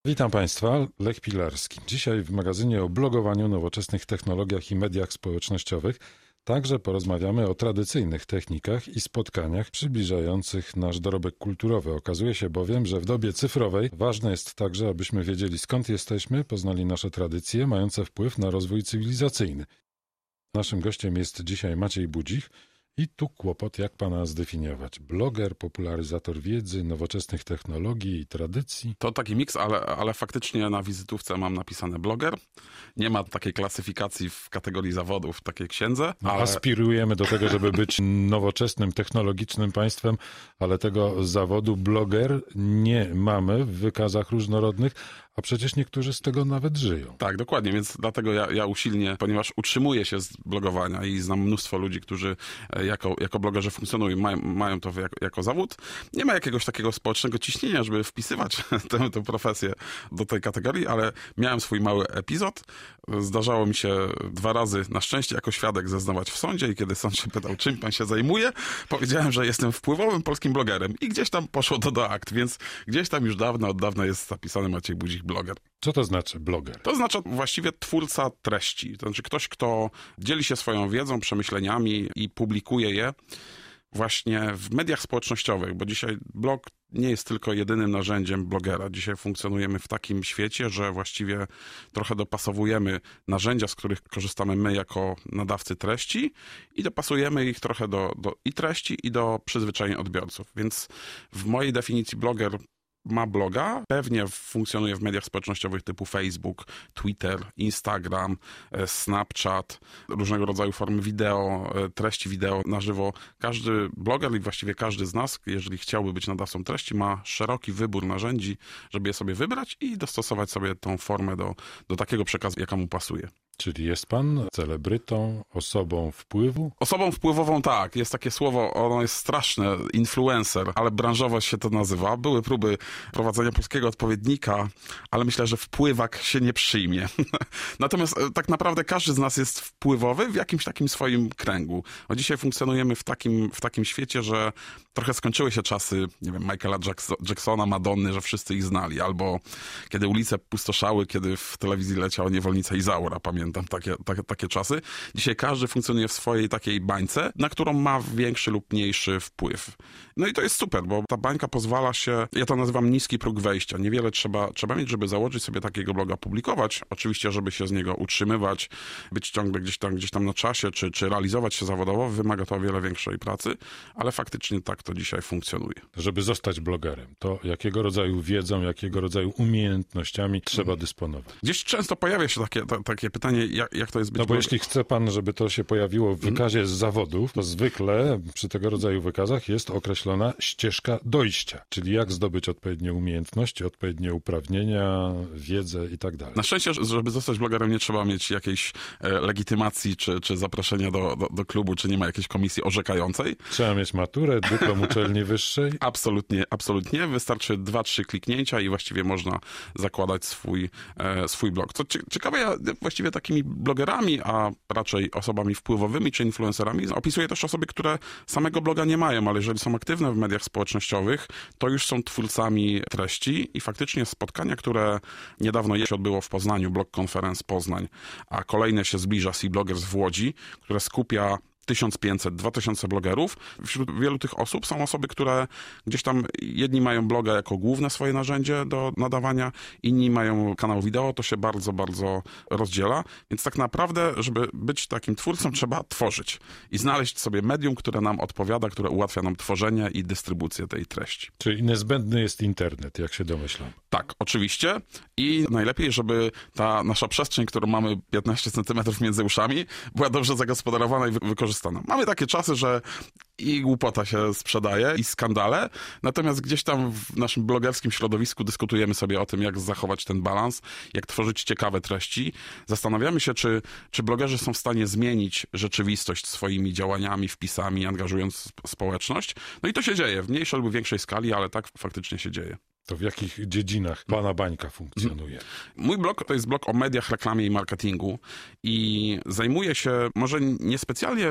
Witam Państwa, Lech Pilarski. Dzisiaj w magazynie o blogowaniu, nowoczesnych technologiach i mediach społecznościowych także porozmawiamy o tradycyjnych technikach i spotkaniach przybliżających nasz dorobek kulturowy. Okazuje się bowiem, że w dobie cyfrowej ważne jest także, abyśmy wiedzieli, skąd jesteśmy, poznali nasze tradycje mające wpływ na rozwój cywilizacyjny. Naszym gościem jest dzisiaj Maciej Budzich. I tu kłopot, jak pana zdefiniować? Bloger, popularyzator wiedzy, nowoczesnych technologii i tradycji? To taki miks, ale faktycznie na wizytówce mam napisane bloger. Nie ma takiej klasyfikacji w kategorii zawodów w takiej księdze. Ale... Aspirujemy do tego, żeby być nowoczesnym, technologicznym państwem, ale tego zawodu bloger nie mamy w wykazach różnorodnych, a przecież niektórzy z tego nawet żyją. Tak, dokładnie, więc dlatego ja usilnie, ponieważ utrzymuję się z blogowania i znam mnóstwo ludzi, którzy jako blogerzy funkcjonują, mają to jako zawód. Nie ma jakiegoś takiego społecznego ciśnienia, żeby wpisywać tę profesję do tej kategorii, ale miałem swój mały epizod. Zdarzało mi się 2 razy, na szczęście, jako świadek zeznawać w sądzie i kiedy sąd się pytał, czym pan się zajmuje, powiedziałem, że jestem wpływowym polskim blogerem i gdzieś tam poszło to do akt, więc gdzieś tam już od dawna jest zapisany Maciej Budzik bloger. Co to znaczy bloger? To znaczy właściwie twórca treści. To znaczy ktoś, kto dzieli się swoją wiedzą, przemyśleniami i publikuje je właśnie w mediach społecznościowych, bo dzisiaj blog nie jest tylko jedynym narzędziem blogera. Dzisiaj funkcjonujemy w takim świecie, że właściwie trochę dopasowujemy narzędzia, z których korzystamy my jako nadawcy treści i dopasujemy ich trochę do i treści, i do przyzwyczajeń odbiorców. Więc w mojej definicji bloger ma bloga, pewnie funkcjonuje w mediach społecznościowych typu Facebook, Twitter, Instagram, Snapchat, różnego rodzaju formy wideo, treści wideo na żywo. Każdy bloger i właściwie każdy z nas, jeżeli chciałby być nadawcą treści, ma szeroki wybór narzędzi, żeby je sobie wybrać i dostosować sobie tą formę do takiego przekazu, jaka mu pasuje. Czyli jest pan celebrytą, osobą wpływu? Osobą wpływową tak, jest takie słowo, ono jest straszne, influencer, ale branżowo się to nazywa. Były próby prowadzenia polskiego odpowiednika, ale myślę, że wpływak się nie przyjmie. Natomiast tak naprawdę każdy z nas jest wpływowy w jakimś takim swoim kręgu. Dzisiaj funkcjonujemy w takim świecie, że trochę skończyły się czasy, nie wiem, Michaela Jacksona, Madonny, że wszyscy ich znali, albo kiedy ulice pustoszały, kiedy w telewizji leciała Niewolnica Izaura, pamiętam takie czasy. Dzisiaj każdy funkcjonuje w swojej takiej bańce, na którą ma większy lub mniejszy wpływ. No i to jest super, bo ta bańka pozwala się, ja to nazywam niski próg wejścia. Niewiele trzeba mieć, żeby założyć sobie takiego bloga, publikować. Oczywiście, żeby się z niego utrzymywać, być ciągle gdzieś tam na czasie, czy realizować się zawodowo, wymaga to o wiele większej pracy, ale faktycznie tak to dzisiaj funkcjonuje. Żeby zostać blogerem, to jakiego rodzaju wiedzą, jakiego rodzaju umiejętnościami trzeba dysponować? Gdzieś często pojawia się takie pytanie, jak to jest być No bo jeśli chce pan, żeby to się pojawiło w wykazie z zawodów, to zwykle przy tego rodzaju wykazach jest określona ścieżka dojścia, czyli jak zdobyć odpowiednie umiejętności, odpowiednie uprawnienia, wiedzę i tak dalej. Na szczęście, żeby zostać blogerem, nie trzeba mieć jakiejś legitymacji, czy zaproszenia do klubu, czy nie ma jakiejś komisji orzekającej. Trzeba mieć maturę, dyplom uczelni wyższej? Absolutnie. Wystarczy 2-3 kliknięcia i właściwie można zakładać swój blog. Co ciekawe, ja właściwie takimi blogerami, a raczej osobami wpływowymi czy influencerami opisuję też osoby, które samego bloga nie mają, ale jeżeli są aktywne w mediach społecznościowych, to już są twórcami treści i faktycznie spotkania, które niedawno się odbyło w Poznaniu, Blog Conference Poznań, a kolejne się zbliża Sea Bloggers w Łodzi, które skupia 1500-2000 blogerów. Wśród wielu tych osób są osoby, które gdzieś tam, jedni mają bloga jako główne swoje narzędzie do nadawania, inni mają kanał wideo, to się bardzo, bardzo rozdziela. Więc tak naprawdę, żeby być takim twórcą, trzeba tworzyć i znaleźć sobie medium, które nam odpowiada, które ułatwia nam tworzenie i dystrybucję tej treści. Czyli niezbędny jest internet, jak się domyślam. Tak, oczywiście. I najlepiej, żeby ta nasza przestrzeń, którą mamy 15 centymetrów między uszami, była dobrze zagospodarowana i wykorzystana. Mamy takie czasy, że i głupota się sprzedaje, i skandale, natomiast gdzieś tam w naszym blogerskim środowisku dyskutujemy sobie o tym, jak zachować ten balans, jak tworzyć ciekawe treści. Zastanawiamy się, czy blogerzy są w stanie zmienić rzeczywistość swoimi działaniami, wpisami, angażując społeczność. No i to się dzieje w mniejszej lub większej skali, ale tak faktycznie się dzieje. To w jakich dziedzinach pana bańka funkcjonuje? Mój blog to jest blog o mediach, reklamie i marketingu i zajmuję się może niespecjalnie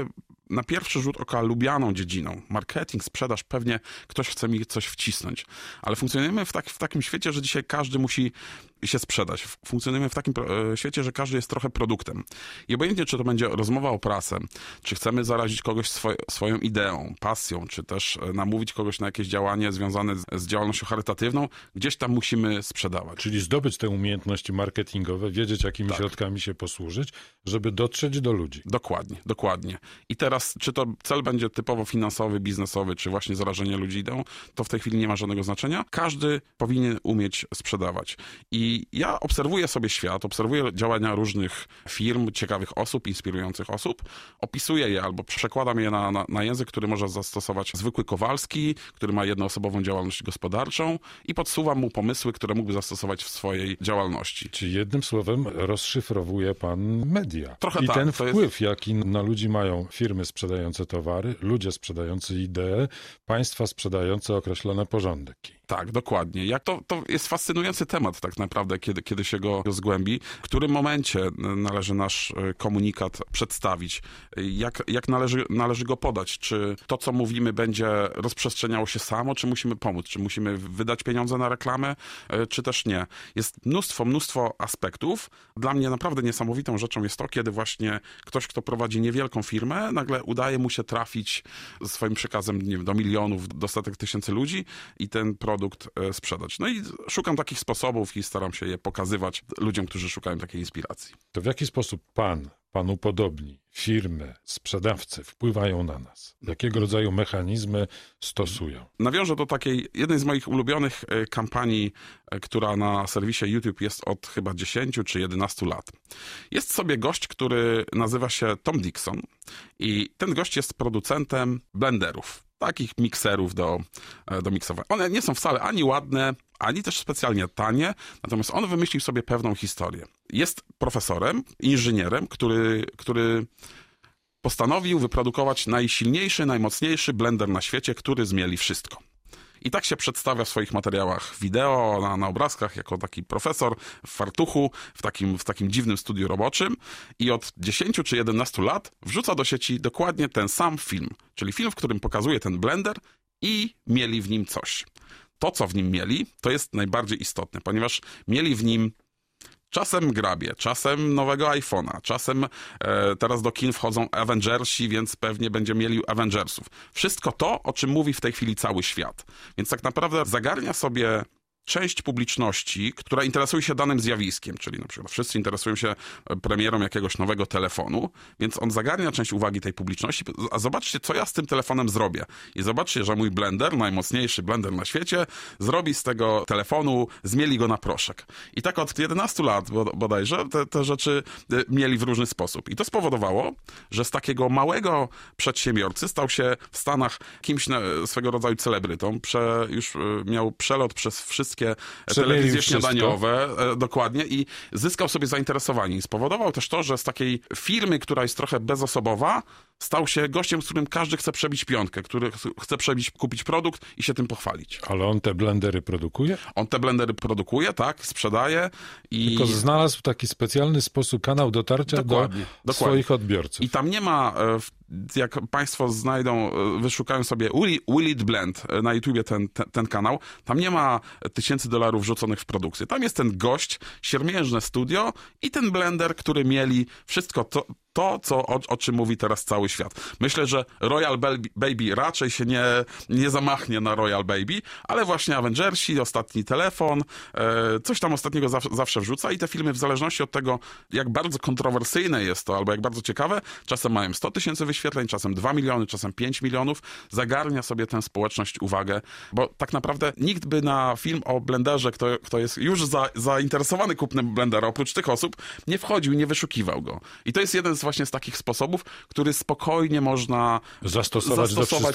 na pierwszy rzut oka lubianą dziedziną. Marketing, sprzedaż, pewnie ktoś chce mi coś wcisnąć. Ale funkcjonujemy w takim świecie, że dzisiaj każdy musi się sprzedać. Funkcjonujemy w takim świecie, że każdy jest trochę produktem. I obojętnie, czy to będzie rozmowa o prasę, czy chcemy zarazić kogoś swoją ideą, pasją, czy też namówić kogoś na jakieś działanie związane z działalnością charytatywną, gdzieś tam musimy sprzedawać. Czyli zdobyć te umiejętności marketingowe, wiedzieć, jakimi środkami się posłużyć, żeby dotrzeć do ludzi. Dokładnie. I teraz, czy to cel będzie typowo finansowy, biznesowy, czy właśnie zarażenie ludzi ideą, to w tej chwili nie ma żadnego znaczenia. Każdy powinien umieć sprzedawać. I ja obserwuję sobie świat, obserwuję działania różnych firm, ciekawych osób, inspirujących osób, opisuję je albo przekładam je na język, który może zastosować zwykły Kowalski, który ma jednoosobową działalność gospodarczą i podsuwam mu pomysły, które mógłby zastosować w swojej działalności. Czyli jednym słowem rozszyfrowuje pan media. Trochę I tak, ten wpływ, jaki na ludzi mają firmy sprzedające towary, ludzie sprzedający idee, państwa sprzedające określone porządki. Tak, dokładnie. To jest fascynujący temat tak naprawdę, kiedy się go zgłębi. W którym momencie należy nasz komunikat przedstawić? Jak należy go podać? Czy to, co mówimy, będzie rozprzestrzeniało się samo, czy musimy pomóc? Czy musimy wydać pieniądze na reklamę, czy też nie? Jest mnóstwo aspektów. Dla mnie naprawdę niesamowitą rzeczą jest to, kiedy właśnie ktoś, kto prowadzi niewielką firmę, nagle udaje mu się trafić swoim przekazem, nie wiem, do milionów, do setek tysięcy ludzi i ten produkt sprzedać. No i szukam takich sposobów i staram się je pokazywać ludziom, którzy szukają takiej inspiracji. To w jaki sposób panu podobni, firmy, sprzedawcy wpływają na nas? Jakiego rodzaju mechanizmy stosują? Nawiążę do takiej jednej z moich ulubionych kampanii, która na serwisie YouTube jest od chyba 10 czy 11 lat. Jest sobie gość, który nazywa się Tom Dixon i ten gość jest producentem blenderów. Takich mikserów do miksowania. One nie są wcale ani ładne, ani też specjalnie tanie, natomiast on wymyślił sobie pewną historię. Jest profesorem, inżynierem, który postanowił wyprodukować najsilniejszy, najmocniejszy blender na świecie, który zmieli wszystko. I tak się przedstawia w swoich materiałach wideo, na obrazkach, jako taki profesor w fartuchu, w takim dziwnym studiu roboczym i od 10 czy 11 lat wrzuca do sieci dokładnie ten sam film, czyli film, w którym pokazuje ten blender i mieli w nim coś. To, co w nim mieli, to jest najbardziej istotne, ponieważ mieli w nim czasem grabie, czasem nowego iPhone'a, czasem teraz do kin wchodzą Avengersi, więc pewnie będzie mieli Avengersów. Wszystko to, o czym mówi w tej chwili cały świat. Więc tak naprawdę zagarnia sobie część publiczności, która interesuje się danym zjawiskiem, czyli na przykład wszyscy interesują się premierą jakiegoś nowego telefonu, więc on zagarnia część uwagi tej publiczności, a zobaczcie, co ja z tym telefonem zrobię. I zobaczcie, że mój blender, najmocniejszy blender na świecie, zrobi z tego telefonu, zmieli go na proszek. I tak od 11 lat bodajże te rzeczy mieli w różny sposób. I to spowodowało, że z takiego małego przedsiębiorcy stał się w Stanach kimś swego rodzaju celebrytą. Już miał przelot przez wszystkie telewizje śniadaniowe, dokładnie, i zyskał sobie zainteresowanie. I spowodował też to, że z takiej firmy, która jest trochę bezosobowa, stał się gościem, z którym każdy chce przebić piątkę, który chce kupić produkt i się tym pochwalić. Ale on te blendery produkuje? On te blendery produkuje, tak, sprzedaje. Tylko znalazł taki specjalny sposób, kanał dotarcia do swoich odbiorców. I tam nie ma, jak państwo znajdą, wyszukają sobie Will It Blend na YouTubie ten kanał, tam nie ma $1000 rzuconych w produkcję. Tam jest ten gość, siermiężne studio i ten blender, który mieli wszystko to, o czym mówi teraz cały świat. Myślę, że Royal Baby raczej się nie zamachnie na Royal Baby, ale właśnie Avengersi, ostatni telefon, coś tam ostatniego zawsze wrzuca i te filmy w zależności od tego, jak bardzo kontrowersyjne jest to, albo jak bardzo ciekawe, czasem mają 100 000 wyświetleń, czasem 2 miliony, czasem 5 milionów, zagarnia sobie tę społeczność uwagę, bo tak naprawdę nikt by na film o blenderze, kto jest już zainteresowany kupnem blendera, oprócz tych osób, nie wchodził, nie wyszukiwał go. I to jest jeden właśnie z takich sposobów, który spokojnie można zastosować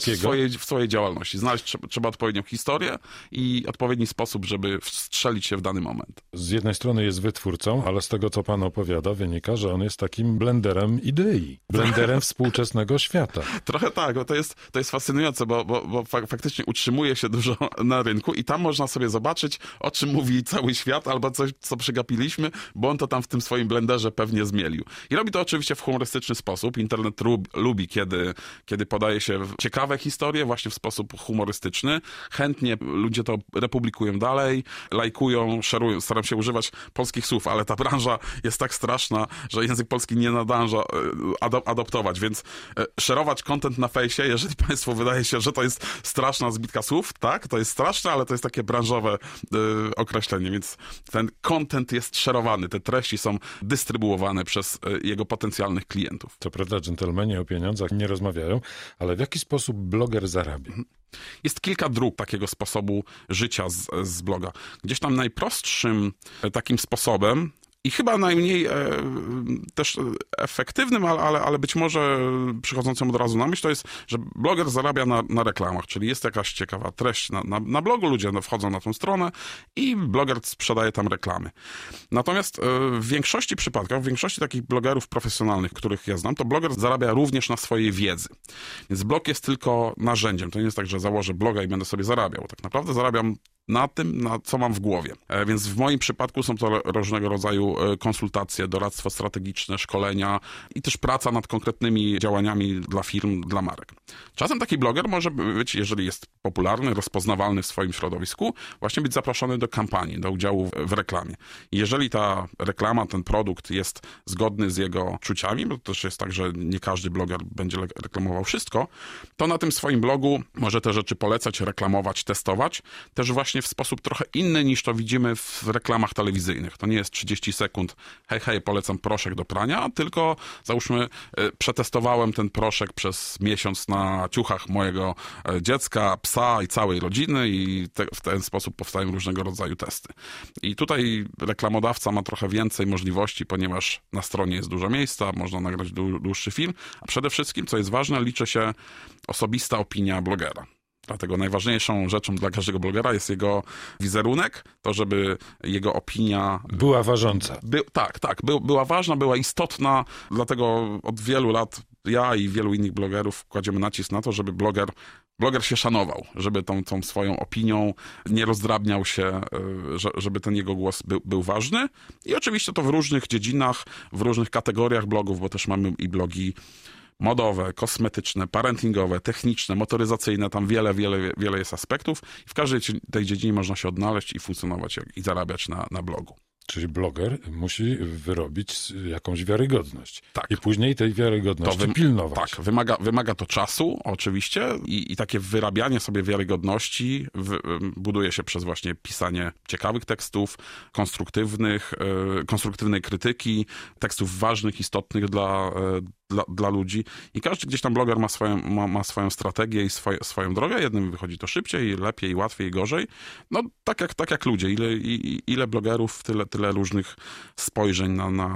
w swojej działalności. Znaleźć trzeba odpowiednią historię i odpowiedni sposób, żeby wstrzelić się w dany moment. Z jednej strony jest wytwórcą, ale z tego, co pan opowiada, wynika, że on jest takim blenderem idei, blenderem współczesnego świata. Trochę tak, bo to jest fascynujące, bo faktycznie utrzymuje się dużo na rynku i tam można sobie zobaczyć, o czym mówi cały świat, albo coś, co przegapiliśmy, bo on to tam w tym swoim blenderze pewnie zmielił. I robi to oczywiście się w humorystyczny sposób. Internet lubi, kiedy podaje się ciekawe historie właśnie w sposób humorystyczny. Chętnie ludzie to republikują dalej, lajkują, szerują. Staram się używać polskich słów, ale ta branża jest tak straszna, że język polski nie nadąża adoptować, więc szerować content na fejsie, jeżeli państwu wydaje się, że to jest straszna zbitka słów, tak, to jest straszne, ale to jest takie branżowe określenie, więc ten content jest szerowany, te treści są dystrybuowane przez jego potencjalnych klientów. Co prawda dżentelmeni o pieniądzach nie rozmawiają, ale w jaki sposób bloger zarabia? Jest kilka dróg takiego sposobu życia z bloga. Gdzieś tam najprostszym takim sposobem i chyba najmniej też efektywnym, ale być może przychodzącym od razu na myśl, to jest, że bloger zarabia na reklamach, czyli jest jakaś ciekawa treść na blogu, ludzie wchodzą na tą stronę i bloger sprzedaje tam reklamy. Natomiast w większości przypadków, w większości takich blogerów profesjonalnych, których ja znam, to bloger zarabia również na swojej wiedzy. Więc blog jest tylko narzędziem. To nie jest tak, że założę bloga i będę sobie zarabiał. Tak naprawdę zarabiam na tym, na co mam w głowie. Więc w moim przypadku są to różnego rodzaju konsultacje, doradztwo strategiczne, szkolenia i też praca nad konkretnymi działaniami dla firm, dla marek. Czasem taki bloger może być, jeżeli jest popularny, rozpoznawalny w swoim środowisku, właśnie być zaproszony do kampanii, do udziału w reklamie. I jeżeli ta reklama, ten produkt jest zgodny z jego czuciami, bo to też jest tak, że nie każdy bloger będzie reklamował wszystko, to na tym swoim blogu może te rzeczy polecać, reklamować, testować, też właśnie w sposób trochę inny niż to widzimy w reklamach telewizyjnych. To nie jest 30 sekund, hej, polecam proszek do prania, tylko załóżmy przetestowałem ten proszek przez miesiąc na ciuchach mojego dziecka, psa i całej rodziny i w ten sposób powstają różnego rodzaju testy. I tutaj reklamodawca ma trochę więcej możliwości, ponieważ na stronie jest dużo miejsca, można nagrać dłuższy film, a przede wszystkim, co jest ważne, liczy się osobista opinia blogera. Dlatego najważniejszą rzeczą dla każdego blogera jest jego wizerunek, to żeby jego opinia była ważąca. Była ważna, była istotna, dlatego od wielu lat ja i wielu innych blogerów kładziemy nacisk na to, żeby bloger się szanował, żeby tą swoją opinią nie rozdrabniał się, żeby ten jego głos był ważny. I oczywiście to w różnych dziedzinach, w różnych kategoriach blogów, bo też mamy i blogi modowe, kosmetyczne, parentingowe, techniczne, motoryzacyjne, tam wiele jest aspektów i w każdej tej dziedzinie można się odnaleźć i funkcjonować i zarabiać na blogu. Czyli bloger musi wyrobić jakąś wiarygodność. Tak. I później tej wiarygodności pilnować. Tak, wymaga to czasu oczywiście i takie wyrabianie sobie wiarygodności buduje się przez właśnie pisanie ciekawych tekstów, konstruktywnej krytyki, tekstów ważnych, istotnych dla ludzi. I każdy gdzieś tam bloger ma swoją strategię i swoją drogę. Jednym wychodzi to szybciej, lepiej, łatwiej, gorzej. No tak jak ludzie. Ile blogerów, tyle różnych spojrzeń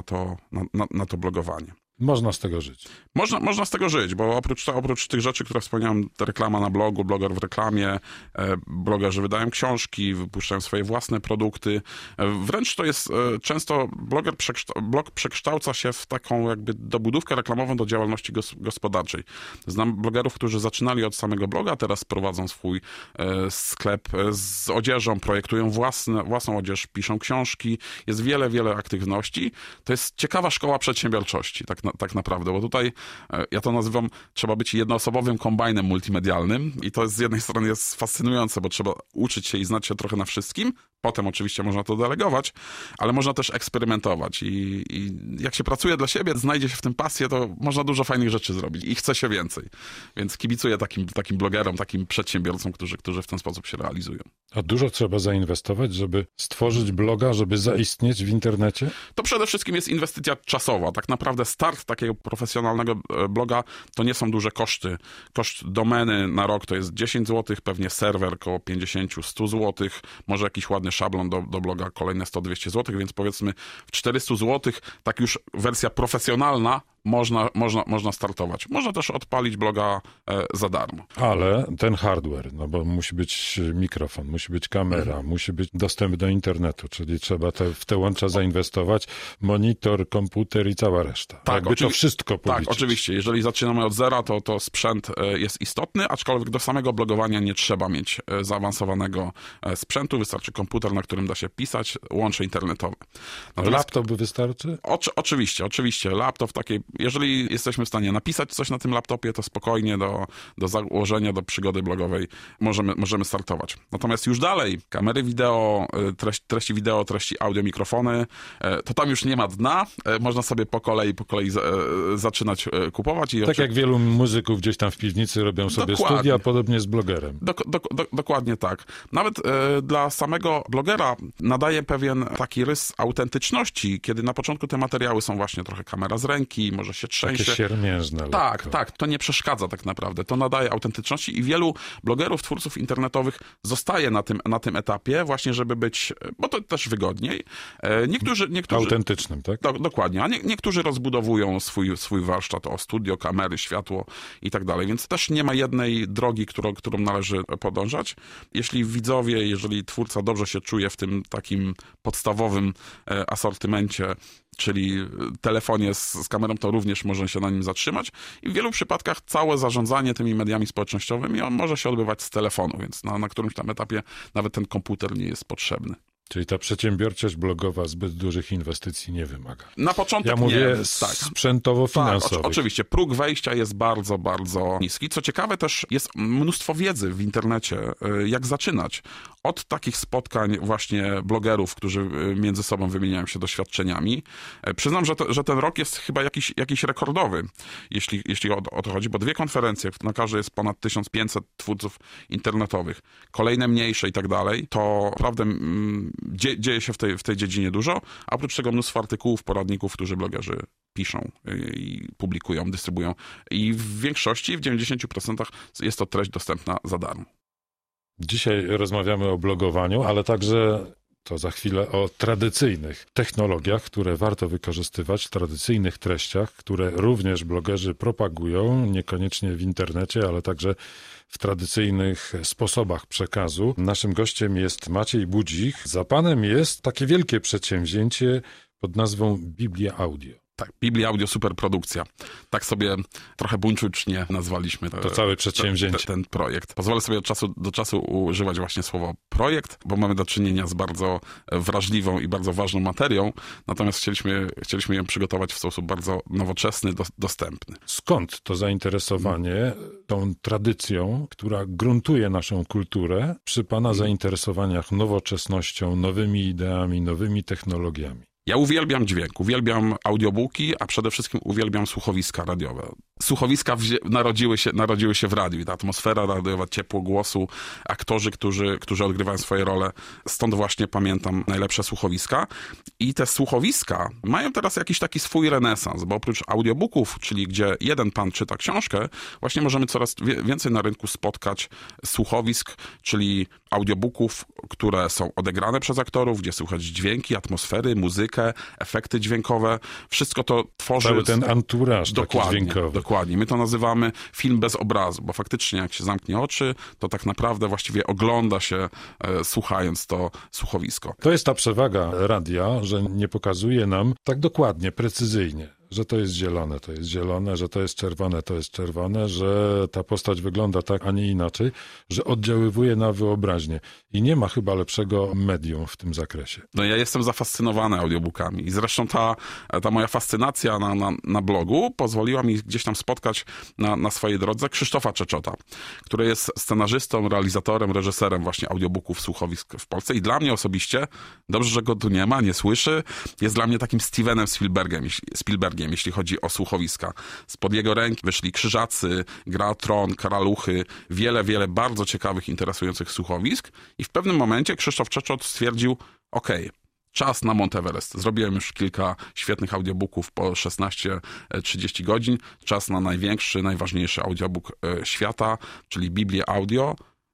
na to blogowanie. Można z tego żyć. Można z tego żyć, bo oprócz tych rzeczy, które wspomniałem, reklama na blogu, bloger w reklamie, blogerzy wydają książki, wypuszczają swoje własne produkty. Wręcz to jest często blog przekształca się w taką jakby dobudówkę reklamową do działalności gospodarczej. Znam blogerów, którzy zaczynali od samego bloga, teraz prowadzą swój sklep z odzieżą, projektują własną odzież, piszą książki. Jest wiele aktywności. To jest ciekawa szkoła przedsiębiorczości, tak naprawdę, bo tutaj ja to nazywam, trzeba być jednoosobowym kombajnem multimedialnym i to z jednej strony jest fascynujące, bo trzeba uczyć się i znać się trochę na wszystkim, potem oczywiście można to delegować, ale można też eksperymentować i jak się pracuje dla siebie, znajdzie się w tym pasję, to można dużo fajnych rzeczy zrobić i chce się więcej. Więc kibicuję takim blogerom, takim przedsiębiorcom, którzy w ten sposób się realizują. A dużo trzeba zainwestować, żeby stworzyć bloga, żeby zaistnieć w internecie? To przede wszystkim jest inwestycja czasowa. Tak naprawdę start takiego profesjonalnego bloga to nie są duże koszty. Koszt domeny na rok to jest 10 zł, pewnie serwer około 50-100 zł, może jakiś ładny szablon do bloga, kolejne 100-200 zł, więc powiedzmy w 400 zł, tak już wersja profesjonalna, można startować. Można też odpalić bloga za darmo. Ale ten hardware, no bo musi być mikrofon, musi być kamera, musi być dostęp do internetu, czyli trzeba w te łącza zainwestować, monitor, komputer i cała reszta. Tak, jakby to wszystko policzyć. Tak, oczywiście. Jeżeli zaczynamy od zera, to sprzęt jest istotny, aczkolwiek do samego blogowania nie trzeba mieć zaawansowanego sprzętu. Wystarczy komputer, na którym da się pisać, łącze internetowe. Laptop wystarczy? Oczywiście. Laptop w takiej Jeżeli jesteśmy w stanie napisać coś na tym laptopie, to spokojnie do założenia, do przygody blogowej możemy startować. Natomiast już dalej, kamery wideo, treści wideo, treści audio, mikrofony, to tam już nie ma dna. Można sobie po kolei zaczynać kupować. Tak jak wielu muzyków gdzieś tam w piwnicy robią sobie studia, podobnie z blogerem. Dokładnie tak. Nawet dla samego blogera nadaje pewien taki rys autentyczności, kiedy na początku te materiały są właśnie trochę kamera z ręki, może się trzęsie. Takie siermiężne. Tak, to nie przeszkadza tak naprawdę. To nadaje autentyczności i wielu blogerów, twórców internetowych zostaje na tym etapie właśnie, żeby być, bo to też wygodniej. Niektórzy autentycznym, tak? Dokładnie, a niektórzy rozbudowują swój warsztat o studio, kamery, światło i tak dalej, więc też nie ma jednej drogi, którą należy podążać. Jeżeli twórca dobrze się czuje w tym takim podstawowym asortymencie, czyli telefonie z kamerą, to również może się na nim zatrzymać i w wielu przypadkach całe zarządzanie tymi mediami społecznościowymi może się odbywać z telefonu, więc na którymś tam etapie nawet ten komputer nie jest potrzebny. Czyli ta przedsiębiorczość blogowa zbyt dużych inwestycji nie wymaga. Na początek ja mówię nie. sprzętowo-finansowo. Tak, oczywiście. Próg wejścia jest bardzo, bardzo niski. Co ciekawe też jest mnóstwo wiedzy w internecie, jak zaczynać. Od takich spotkań właśnie blogerów, którzy między sobą wymieniają się doświadczeniami. Przyznam, że ten rok jest chyba jakiś rekordowy, jeśli o to chodzi, bo 2 konferencje, na każdej jest ponad 1500 twórców internetowych, kolejne mniejsze i tak dalej, to naprawdę dzieje się w tej dziedzinie dużo, a oprócz tego mnóstwo artykułów, poradników, którzy blogerzy piszą i publikują, dystrybuują. I w większości, w 90% jest to treść dostępna za darmo. Dzisiaj rozmawiamy o blogowaniu, ale także to za chwilę o tradycyjnych technologiach, które warto wykorzystywać, tradycyjnych treściach, które również blogerzy propagują, niekoniecznie w internecie, ale także w tradycyjnych sposobach przekazu. Naszym gościem jest Maciej Budzik. Za panem jest takie wielkie przedsięwzięcie pod nazwą Biblia Audio. Tak, Biblia Audio Superprodukcja. Tak sobie trochę buńczucznie nazwaliśmy to całe przedsięwzięcie. Ten projekt. Pozwolę sobie od czasu do czasu używać właśnie słowo projekt, bo mamy do czynienia z bardzo wrażliwą i bardzo ważną materią, natomiast chcieliśmy ją przygotować w sposób bardzo nowoczesny, dostępny. Skąd to zainteresowanie tą tradycją, która gruntuje naszą kulturę przy pana zainteresowaniach nowoczesnością, nowymi ideami, nowymi technologiami? Ja uwielbiam dźwięk, uwielbiam audiobooki, a przede wszystkim uwielbiam słuchowiska radiowe. Słuchowiska narodziły się w radiu i ta atmosfera radiowa, ciepło głosu, aktorzy, którzy odgrywają swoje role. Stąd właśnie pamiętam najlepsze słuchowiska. I te słuchowiska mają teraz jakiś taki swój renesans, bo oprócz audiobooków, czyli gdzie jeden pan czyta książkę, właśnie możemy coraz więcej na rynku spotkać słuchowisk, czyli audiobooków, które są odegrane przez aktorów, gdzie słychać dźwięki, atmosfery, muzykę, efekty dźwiękowe. Wszystko to tworzy... Cały ten anturaż taki dźwiękowy. Dokładnie. My to nazywamy film bez obrazu, bo faktycznie jak się zamknie oczy, to tak naprawdę właściwie ogląda się, słuchając to słuchowisko. To jest ta przewaga radia, że nie pokazuje nam tak dokładnie, precyzyjnie, że to jest zielone, że to jest czerwone, że ta postać wygląda tak, a nie inaczej, że oddziaływuje na wyobraźnię. I nie ma chyba lepszego medium w tym zakresie. No ja jestem zafascynowany audiobookami i zresztą ta moja fascynacja na blogu pozwoliła mi gdzieś tam spotkać na swojej drodze Krzysztofa Czeczota, który jest scenarzystą, realizatorem, reżyserem właśnie audiobooków, słuchowisk w Polsce i dla mnie osobiście, dobrze, że go tu nie ma, nie słyszy, jest dla mnie takim Stevenem Spielbergiem, jeśli chodzi o słuchowiska. Spod jego ręki wyszli Krzyżacy, Gra o Tron, Karaluchy, wiele bardzo ciekawych, interesujących słuchowisk i w pewnym momencie Krzysztof Czeczot stwierdził, czas na Mount Everest. Zrobiłem już kilka świetnych audiobooków po 16-30 godzin. Czas na największy, najważniejszy audiobook świata, czyli Biblię Audio.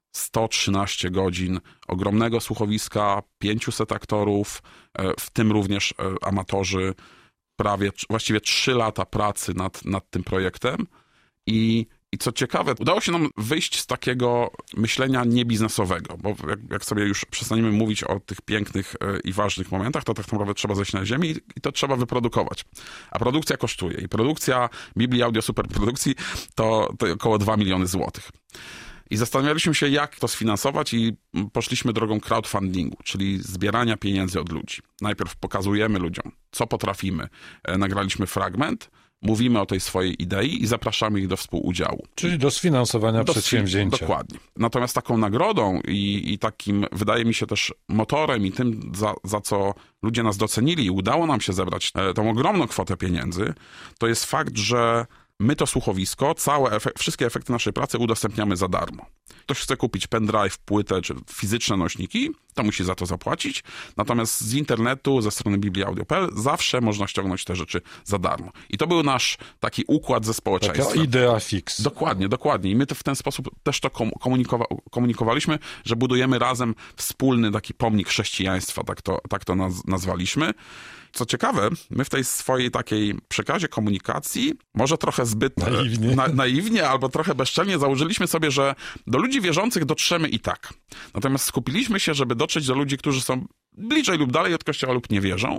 113 godzin ogromnego słuchowiska, 500 aktorów, w tym również amatorzy, właściwie 3 lata pracy nad tym projektem i co ciekawe, udało się nam wyjść z takiego myślenia niebiznesowego, bo jak sobie już przestaniemy mówić o tych pięknych i ważnych momentach, to tak naprawdę trzeba zejść na ziemię i to trzeba wyprodukować. A produkcja kosztuje i produkcja Biblii Audio Superprodukcji to około 2 miliony złotych. I zastanawialiśmy się, jak to sfinansować i poszliśmy drogą crowdfundingu, czyli zbierania pieniędzy od ludzi. Najpierw pokazujemy ludziom, co potrafimy. Nagraliśmy fragment, mówimy o tej swojej idei i zapraszamy ich do współudziału. Czyli do sfinansowania przedsięwzięcia. Dokładnie. Natomiast taką nagrodą i takim, wydaje mi się, też motorem i tym, za co ludzie nas docenili i udało nam się zebrać tą ogromną kwotę pieniędzy, to jest fakt, że my to słuchowisko, wszystkie efekty naszej pracy udostępniamy za darmo. Ktoś chce kupić pendrive, płytę czy fizyczne nośniki, to musi za to zapłacić. Natomiast z internetu, ze strony bibliaudio.pl zawsze można ściągnąć te rzeczy za darmo. I to był nasz taki układ ze społeczeństwem. Taka idea fix. Dokładnie. I my w ten sposób też to komunikowaliśmy, że budujemy razem wspólny taki pomnik chrześcijaństwa, tak to nazwaliśmy. Co ciekawe, my w tej swojej takiej przekazie komunikacji, może trochę zbyt naiwnie albo trochę bezczelnie założyliśmy sobie, że do ludzi wierzących dotrzemy i tak. Natomiast skupiliśmy się, żeby dotrzeć do ludzi, którzy są bliżej lub dalej od Kościoła lub nie wierzą.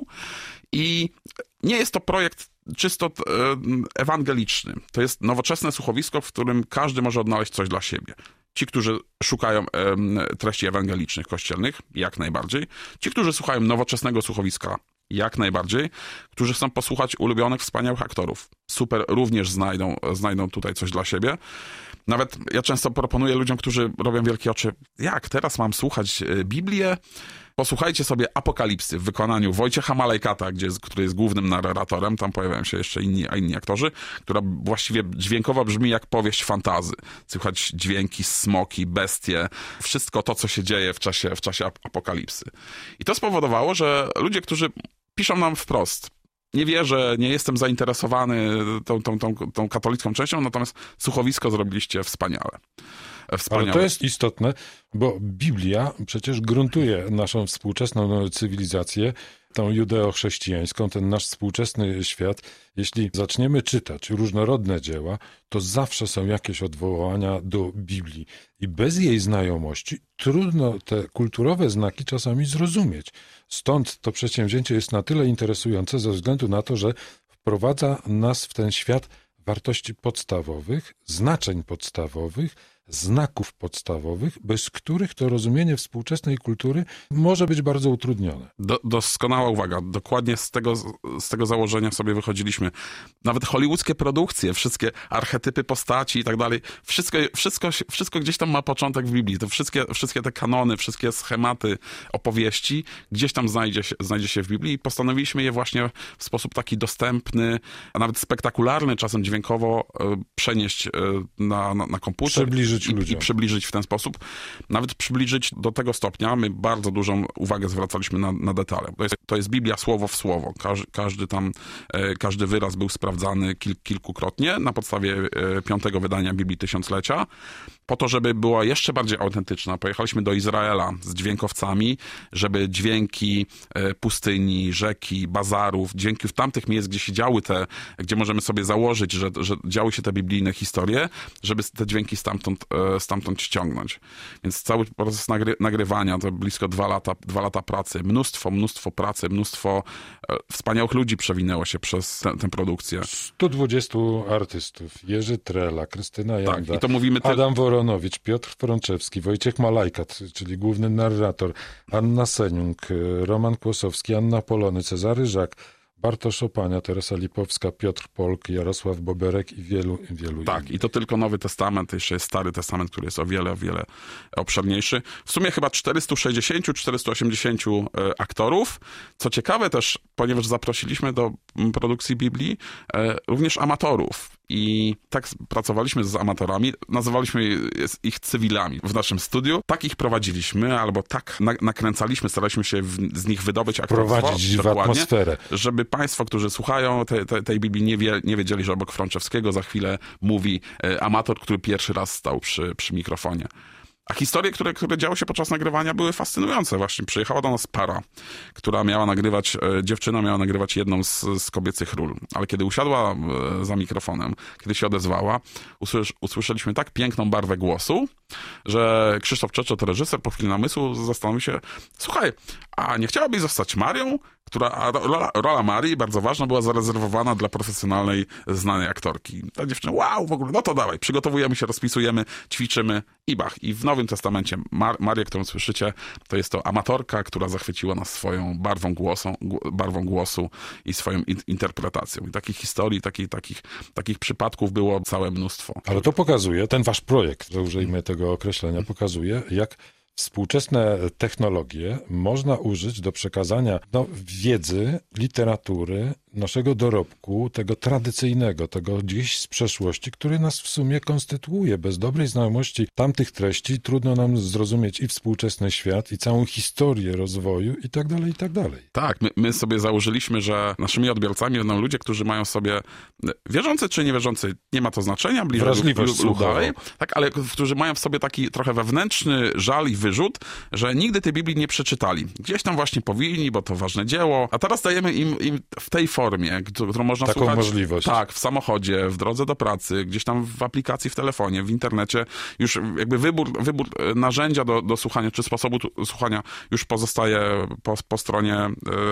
I nie jest to projekt czysto ewangeliczny. To jest nowoczesne słuchowisko, w którym każdy może odnaleźć coś dla siebie. Ci, którzy szukają treści ewangelicznych, kościelnych, jak najbardziej. Ci, którzy słuchają nowoczesnego słuchowiska, jak najbardziej. Którzy chcą posłuchać ulubionych, wspaniałych aktorów. Super, również znajdą tutaj coś dla siebie. Nawet ja często proponuję ludziom, którzy robią wielkie oczy, jak teraz mam słuchać Biblię? Posłuchajcie sobie Apokalipsy w wykonaniu Wojciecha Malejkata, który jest głównym narratorem, tam pojawiają się jeszcze inni aktorzy, która właściwie dźwiękowo brzmi jak powieść fantazy. Słychać dźwięki, smoki, bestie, wszystko to, co się dzieje w czasie Apokalipsy. I to spowodowało, że ludzie, którzy piszą nam wprost, nie wierzę, nie jestem zainteresowany tą katolicką częścią, natomiast słuchowisko zrobiliście wspaniale. Ale to jest istotne, bo Biblia przecież gruntuje naszą współczesną cywilizację, tą judeo-chrześcijańską, ten nasz współczesny świat. Jeśli zaczniemy czytać różnorodne dzieła, to zawsze są jakieś odwołania do Biblii. I bez jej znajomości trudno te kulturowe znaki czasami zrozumieć. Stąd to przedsięwzięcie jest na tyle interesujące ze względu na to, że wprowadza nas w ten świat wartości podstawowych, znaczeń podstawowych, znaków podstawowych, bez których to rozumienie współczesnej kultury może być bardzo utrudnione. Doskonała uwaga. Dokładnie z tego założenia sobie wychodziliśmy. Nawet hollywoodzkie produkcje, wszystkie archetypy postaci i tak dalej, wszystko gdzieś tam ma początek w Biblii. To wszystkie te kanony, wszystkie schematy opowieści gdzieś tam znajdzie się w Biblii i postanowiliśmy je właśnie w sposób taki dostępny, a nawet spektakularny, czasem dźwiękowo przenieść na komputer. I przybliżyć w ten sposób. Nawet przybliżyć do tego stopnia, my bardzo dużą uwagę zwracaliśmy na detale. To jest Biblia słowo w słowo. Każdy wyraz był sprawdzany kilkukrotnie na podstawie 5. wydania Biblii Tysiąclecia. Po to, żeby była jeszcze bardziej autentyczna, pojechaliśmy do Izraela z dźwiękowcami, żeby dźwięki pustyni, rzeki, bazarów, dźwięki w tamtych miejsc, gdzie się działy gdzie możemy sobie założyć, że działy się te biblijne historie, żeby te dźwięki stamtąd ściągnąć. Więc cały proces nagrywania to blisko 2 lata pracy. Mnóstwo pracy, mnóstwo wspaniałych ludzi przewinęło się przez tę produkcję. 120 artystów. Jerzy Trela, Krystyna Janda, i to mówimy Adam Woronowicz, Piotr Frączewski, Wojciech Malajkat, czyli główny narrator, Anna Seniuk, Roman Kłosowski, Anna Polony, Cezary Żak, Bartosz Opania, Teresa Lipowska, Piotr Polk, Jarosław Boberek i wielu Tak, innych. i to tylko Nowy Testament, jeszcze jest Stary Testament, który jest o wiele obszerniejszy. W sumie chyba 460-480 aktorów. Co ciekawe też, ponieważ zaprosiliśmy do produkcji Biblii również amatorów. I tak pracowaliśmy z amatorami, nazywaliśmy ich cywilami w naszym studiu. Tak ich prowadziliśmy, albo tak nakręcaliśmy, staraliśmy się z nich wydobyć aktorstwo. Prowadzić w atmosferę. Żeby państwo, którzy słuchają tej Biblii, nie wiedzieli, że obok Frączewskiego za chwilę mówi amator, który pierwszy raz stał przy mikrofonie. A historie, które działy się podczas nagrywania, były fascynujące. Właśnie przyjechała do nas para, która dziewczyna miała nagrywać jedną z kobiecych ról. Ale kiedy usiadła za mikrofonem, kiedy się odezwała, usłyszeliśmy tak piękną barwę głosu, że Krzysztof Czeczot, reżyser, po chwili namysłu zastanowił się, słuchaj, a nie chciałabyś zostać Marią? A rola Marii, bardzo ważna, była zarezerwowana dla profesjonalnej, znanej aktorki. Ta dziewczyna, wow, w ogóle, no to dawaj, przygotowujemy się, rozpisujemy, ćwiczymy i bach. I w Nowym Testamencie Marię, którą słyszycie, to jest to amatorka, która zachwyciła nas swoją barwą głosu i swoją interpretacją. I takich historii, takich przypadków było całe mnóstwo. Ale to pokazuje, ten wasz projekt, że użyjmy tego określenia, pokazuje, jak współczesne technologie można użyć do przekazania wiedzy, literatury, naszego dorobku, tego tradycyjnego, tego gdzieś z przeszłości, który nas w sumie konstytuuje. Bez dobrej znajomości tamtych treści trudno nam zrozumieć i współczesny świat, i całą historię rozwoju i tak dalej, i tak dalej. Tak, my sobie założyliśmy, że naszymi odbiorcami będą ludzie, którzy mają sobie, wierzący czy niewierzący, nie ma to znaczenia, bliżej lub dalej, tak, ale którzy mają w sobie taki trochę wewnętrzny żal i wyrzut, że nigdy tej Biblii nie przeczytali. Gdzieś tam właśnie powinni, bo to ważne dzieło, a teraz dajemy im w tej formie, którą można taką słuchać. Możliwość. Tak, w samochodzie, w drodze do pracy, gdzieś tam w aplikacji, w telefonie, w internecie. Już jakby wybór narzędzia do słuchania, czy sposobu słuchania już pozostaje po stronie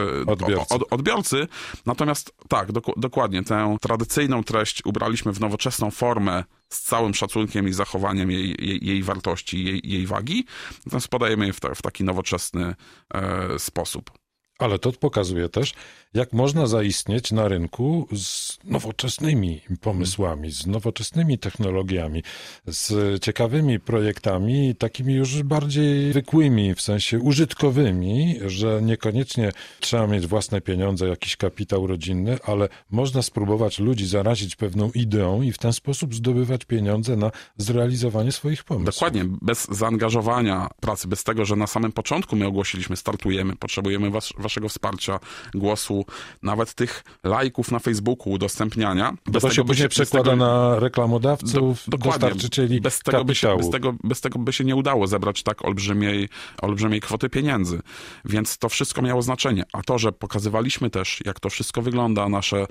odbiorcy. Natomiast tak, dokładnie, tę tradycyjną treść ubraliśmy w nowoczesną formę z całym szacunkiem i zachowaniem jej wartości, jej wagi. Natomiast podajemy je w taki nowoczesny sposób. Ale to pokazuje też, jak można zaistnieć na rynku z nowoczesnymi pomysłami, z nowoczesnymi technologiami, z ciekawymi projektami, takimi już bardziej zwykłymi, w sensie użytkowymi, że niekoniecznie trzeba mieć własne pieniądze, jakiś kapitał rodzinny, ale można spróbować ludzi zarazić pewną ideą i w ten sposób zdobywać pieniądze na zrealizowanie swoich pomysłów. Dokładnie, bez zaangażowania pracy, bez tego, że na samym początku my ogłosiliśmy, startujemy, potrzebujemy waszego wsparcia, głosu, nawet tych lajków na Facebooku, udostępniania. Bo to się później przekłada na reklamodawców, dostarczycieli kapitału. Bez tego by się nie udało zebrać tak olbrzymiej kwoty pieniędzy. Więc to wszystko miało znaczenie. A to, że pokazywaliśmy też, jak to wszystko wygląda,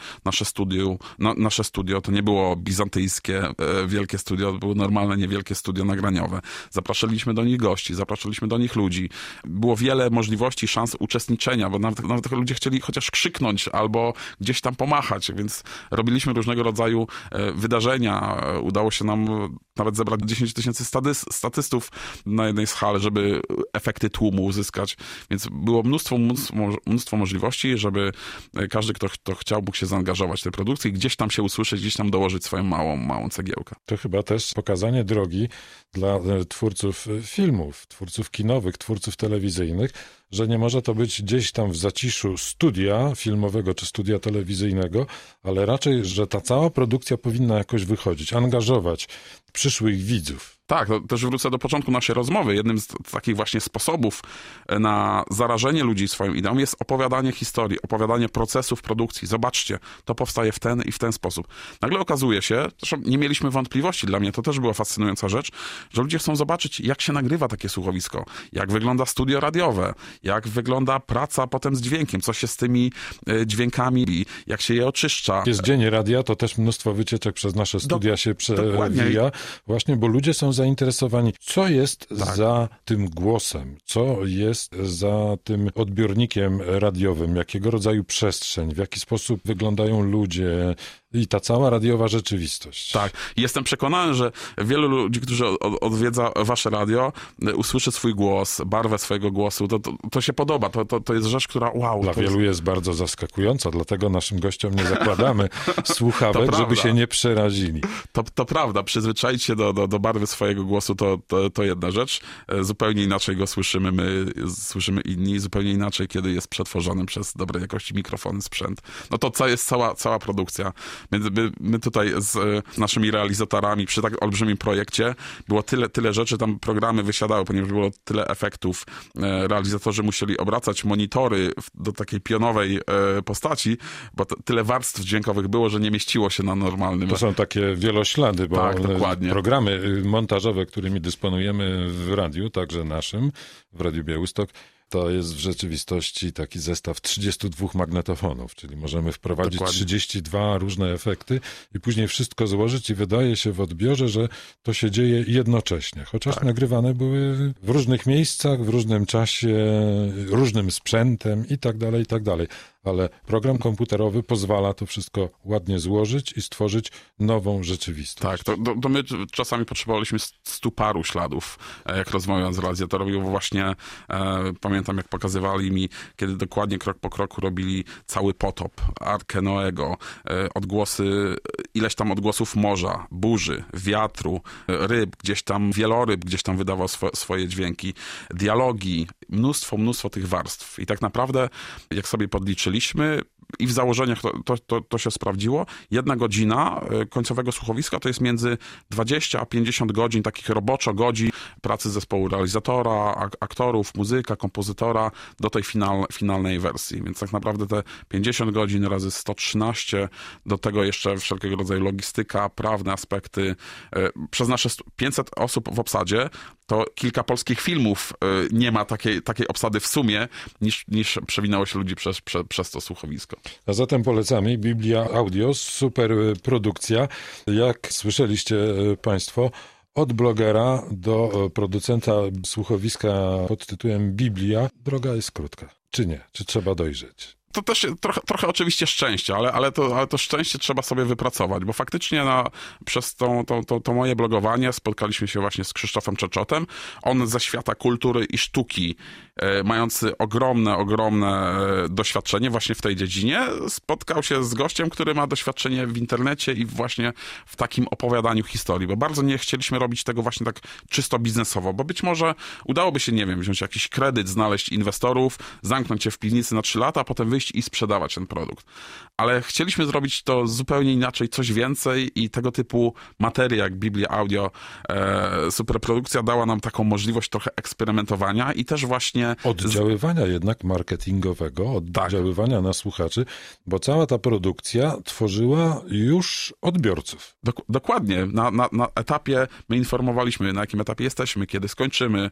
nasze studio, to nie było bizantyjskie, wielkie studio, to było normalne, niewielkie studio nagraniowe. Zapraszaliśmy do nich gości, zapraszaliśmy do nich ludzi. Było wiele możliwości, szans uczestniczenia, bo nawet ludzie chcieli chociaż krzyknąć albo gdzieś tam pomachać, więc robiliśmy różnego rodzaju wydarzenia. Udało się nam nawet zebrać 10 000 statystów na jednej z hal, żeby efekty tłumu uzyskać. Więc było mnóstwo możliwości, żeby każdy, kto chciał, mógł się zaangażować w tę produkcję i gdzieś tam się usłyszeć, gdzieś tam dołożyć swoją małą cegiełkę. To chyba też pokazanie drogi dla twórców filmów, twórców kinowych, twórców telewizyjnych, że nie może to być gdzieś tam w zaciszu studia filmowego czy studia telewizyjnego, ale raczej, że ta cała produkcja powinna jakoś wychodzić, angażować przyszłych widzów. Tak, to też wrócę do początku naszej rozmowy. Jednym z takich właśnie sposobów na zarażenie ludzi swoją ideą jest opowiadanie historii, opowiadanie procesów produkcji. Zobaczcie, to powstaje w ten i w ten sposób. Nagle okazuje się, zresztą nie mieliśmy wątpliwości, dla mnie to też była fascynująca rzecz, że ludzie chcą zobaczyć, jak się nagrywa takie słuchowisko, jak wygląda studio radiowe, jak wygląda praca potem z dźwiękiem, co się z tymi dźwiękami, jak się je oczyszcza. Jest Dzień Radia, to też mnóstwo wycieczek przez nasze studia się przewija, właśnie, bo ludzie są zainteresowani, co jest za tym głosem, co jest za tym odbiornikiem radiowym, jakiego rodzaju przestrzeń, w jaki sposób wyglądają ludzie i ta cała radiowa rzeczywistość. Tak. Jestem przekonany, że wielu ludzi, którzy odwiedza wasze radio, usłyszy swój głos, barwę swojego głosu. To się podoba. To jest rzecz, która Dla wielu jest bardzo zaskakująca, dlatego naszym gościom nie zakładamy słuchawek, żeby się nie przerazili. To prawda. Przyzwyczaić się do barwy swojego głosu to jedna rzecz. Zupełnie inaczej go słyszymy my, słyszymy inni. Zupełnie inaczej, kiedy jest przetworzony przez dobrej jakości mikrofony, sprzęt. No to jest cała produkcja. My tutaj z naszymi realizatorami przy tak olbrzymim projekcie było tyle rzeczy, tam programy wysiadały, ponieważ było tyle efektów. Realizatorzy musieli obracać monitory do takiej pionowej postaci, bo tyle warstw dźwiękowych było, że nie mieściło się na normalnym. To są takie wieloślady, bo tak, dokładnie. Programy montażowe, którymi dysponujemy w radiu, także naszym, w Radiu Białystok, to jest w rzeczywistości taki zestaw 32 magnetofonów, czyli możemy wprowadzić Dokładnie. 32 różne efekty i później wszystko złożyć i wydaje się w odbiorze, że to się dzieje jednocześnie. Chociaż nagrywane były w różnych miejscach, w różnym czasie, różnym sprzętem i tak dalej, i tak dalej. Ale program komputerowy pozwala to wszystko ładnie złożyć i stworzyć nową rzeczywistość. Tak, to my czasami potrzebowaliśmy 100 paru śladów, jak rozmawiając z realizatorami, bo właśnie pamiętam, jak pokazywali mi, kiedy dokładnie krok po kroku robili cały potop, Arkę Noego, odgłosy, ileś tam odgłosów morza, burzy, wiatru, ryb, gdzieś tam wieloryb gdzieś tam wydawał swoje dźwięki, dialogi, mnóstwo tych warstw. I tak naprawdę, jak sobie podliczyliśmy, i w założeniach to się sprawdziło, 1 godzina końcowego słuchowiska to jest między 20 a 50 godzin, takich roboczo godzin pracy zespołu realizatora, aktorów, muzyka, kompozytora do tej finalnej wersji. Więc tak naprawdę te 50 godzin razy 113, do tego jeszcze wszelkiego rodzaju logistyka, prawne aspekty. Przez nasze 500 osób w obsadzie to kilka polskich filmów nie ma takiej obsady w sumie, niż przewinęło się ludzi przez to słuchowisko. A zatem polecamy Biblia Audio, super produkcja. Jak słyszeliście Państwo, od blogera do producenta słuchowiska pod tytułem Biblia, droga jest krótka. Czy nie? Czy trzeba dojrzeć? To też trochę oczywiście szczęście, ale to szczęście trzeba sobie wypracować, bo faktycznie przez to moje blogowanie spotkaliśmy się właśnie z Krzysztofem Czeczotem. On ze świata kultury i sztuki, mający ogromne doświadczenie właśnie w tej dziedzinie, spotkał się z gościem, który ma doświadczenie w internecie i właśnie w takim opowiadaniu historii, bo bardzo nie chcieliśmy robić tego właśnie tak czysto biznesowo, bo być może udałoby się, nie wiem, wziąć jakiś kredyt, znaleźć inwestorów, zamknąć się w piwnicy na 3 lata, a potem wyjść i sprzedawać ten produkt. Ale chcieliśmy zrobić to zupełnie inaczej, coś więcej i tego typu materia jak Biblia Audio, superprodukcja dała nam taką możliwość trochę eksperymentowania i też właśnie... Oddziaływania jednak marketingowego, oddziaływania na słuchaczy, bo cała ta produkcja tworzyła już odbiorców. Dokładnie. Na etapie my informowaliśmy, na jakim etapie jesteśmy, kiedy skończymy.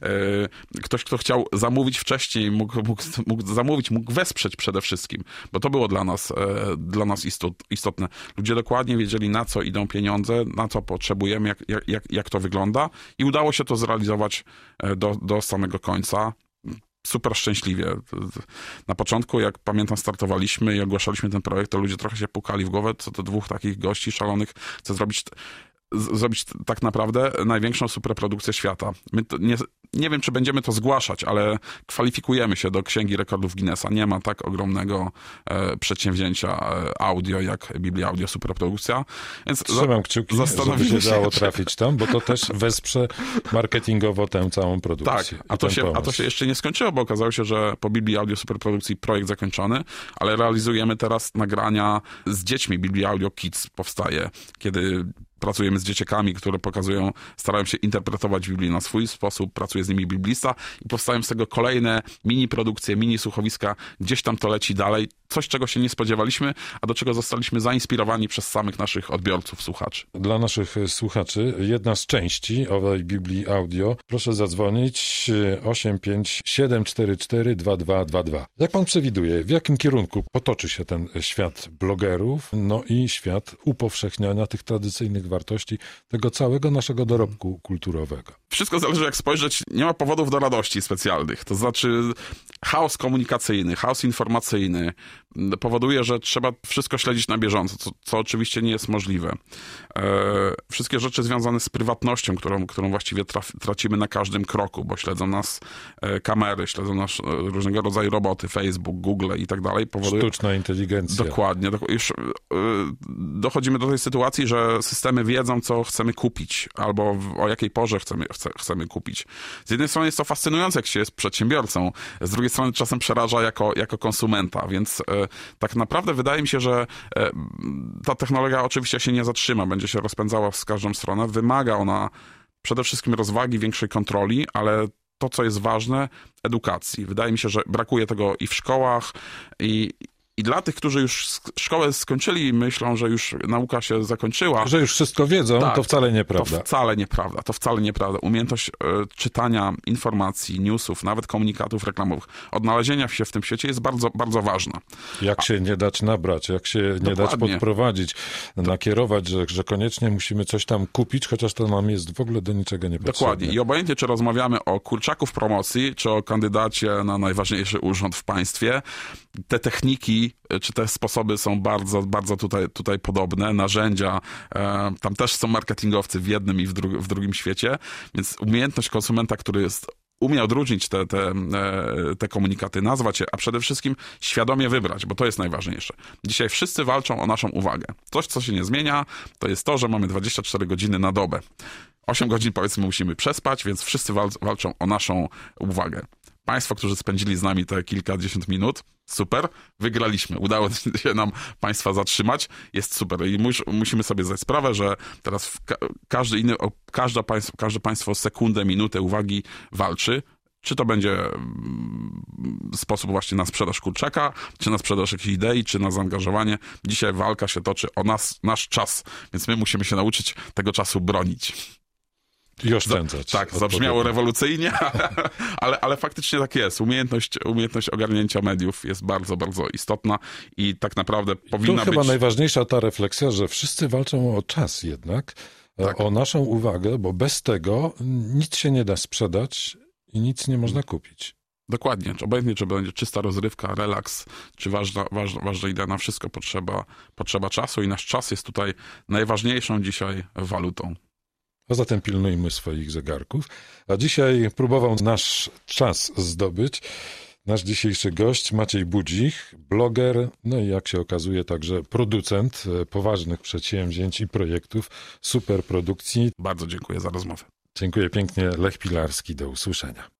Ktoś, kto chciał zamówić wcześniej, mógł zamówić, mógł wesprzeć przede wszystkim, bo to było dla nas istotne. Ludzie dokładnie wiedzieli, na co idą pieniądze, na co potrzebujemy, jak to wygląda i udało się to zrealizować do samego końca. Super szczęśliwie. Na początku, jak pamiętam, startowaliśmy i ogłaszaliśmy ten projekt, to ludzie trochę się pukali w głowę, co to 2 takich gości szalonych chce zrobić tak naprawdę największą superprodukcję świata. My nie wiem, czy będziemy to zgłaszać, ale kwalifikujemy się do Księgi Rekordów Guinnessa. Nie ma tak ogromnego przedsięwzięcia audio jak Biblia Audio superprodukcja. Więc trzymam kciuki, żeby się dało trafić tam, bo to też wesprze marketingowo tę całą produkcję. Tak, a to się jeszcze nie skończyło, bo okazało się, że po Biblii Audio superprodukcji projekt zakończony, ale realizujemy teraz nagrania z dziećmi. Biblia Audio Kids powstaje, kiedy pracujemy z dzieciakami, które starają się interpretować Biblię na swój sposób, pracuje z nimi biblista i powstają z tego kolejne mini produkcje, mini słuchowiska, gdzieś tam to leci dalej. Coś, czego się nie spodziewaliśmy, a do czego zostaliśmy zainspirowani przez samych naszych odbiorców, słuchaczy. Dla naszych słuchaczy jedna z części owej Biblii Audio, proszę zadzwonić 857442222. Jak pan przewiduje, w jakim kierunku potoczy się ten świat blogerów, no i świat upowszechniania tych tradycyjnych wartości, tego całego naszego dorobku kulturowego? Wszystko zależy, jak spojrzeć. Nie ma powodów do radości specjalnych. To znaczy chaos komunikacyjny, chaos informacyjny powoduje, że trzeba wszystko śledzić na bieżąco, co oczywiście nie jest możliwe. Wszystkie rzeczy związane z prywatnością, którą właściwie tracimy na każdym kroku, bo śledzą nas kamery, śledzą nas różnego rodzaju roboty, Facebook, Google i tak dalej. Sztuczna inteligencja. Dokładnie. Już dochodzimy do tej sytuacji, że systemy wiedzą, co chcemy kupić, albo o jakiej porze chcemy kupić. Z jednej strony jest to fascynujące, jak się jest przedsiębiorcą, z drugiej strony czasem przeraża jako konsumenta, więc tak naprawdę wydaje mi się, że ta technologia oczywiście się nie zatrzyma, będzie się rozpędzała w każdą stronę. Wymaga ona przede wszystkim rozwagi, większej kontroli, ale to, co jest ważne, edukacji. Wydaje mi się, że brakuje tego i w szkołach, I dla tych, którzy już szkołę skończyli i myślą, że już nauka się zakończyła. Że już wszystko wiedzą, tak, to wcale nieprawda. To wcale nieprawda. Umiejętność czytania informacji, newsów, nawet komunikatów reklamowych, odnalezienia się w tym świecie jest bardzo, bardzo ważna. Jak się nie dać nabrać, jak się nie dać podprowadzić, nakierować, że koniecznie musimy coś tam kupić, chociaż to nam jest w ogóle do niczego nie potrzebne. Dokładnie. I obojętnie, czy rozmawiamy o kurczaku w promocji, czy o kandydacie na najważniejszy urząd w państwie, te techniki, czy te sposoby są bardzo, bardzo tutaj podobne. Narzędzia, tam też są marketingowcy w jednym i w drugim świecie, więc umiejętność konsumenta, który umie odróżnić te komunikaty, nazwać je, a przede wszystkim świadomie wybrać, bo to jest najważniejsze. Dzisiaj wszyscy walczą o naszą uwagę. Coś, co się nie zmienia, to jest to, że mamy 24 godziny na dobę. 8 godzin, powiedzmy, musimy przespać, więc wszyscy walczą o naszą uwagę. Państwo, którzy spędzili z nami te kilkadziesiąt minut, super, wygraliśmy. Udało się nam państwa zatrzymać, jest super. I musimy sobie zdać sprawę, że teraz każde państwo o sekundę, minutę uwagi walczy. Czy to będzie sposób właśnie na sprzedaż kurczaka, czy na sprzedaż jakiejś idei, czy na zaangażowanie. Dzisiaj walka się toczy o nasz czas, więc my musimy się nauczyć tego czasu bronić. I oszczędzać. Tak, zabrzmiało rewolucyjnie, ale faktycznie tak jest. Umiejętność ogarnięcia mediów jest bardzo, bardzo istotna i tak naprawdę powinna być... Tu chyba najważniejsza ta refleksja, że wszyscy walczą o czas jednak, tak, o naszą uwagę, bo bez tego nic się nie da sprzedać i nic nie można kupić. Dokładnie. Obojętnie, czy będzie czysta rozrywka, relaks, czy ważna idea, na wszystko potrzeba czasu i nasz czas jest tutaj najważniejszą dzisiaj walutą. A zatem pilnujmy swoich zegarków. A dzisiaj próbował nasz czas zdobyć nasz dzisiejszy gość Maciej Budzich, bloger, no i jak się okazuje także producent poważnych przedsięwzięć i projektów, superprodukcji. Bardzo dziękuję za rozmowę. Dziękuję pięknie. Lech Pilarski, do usłyszenia.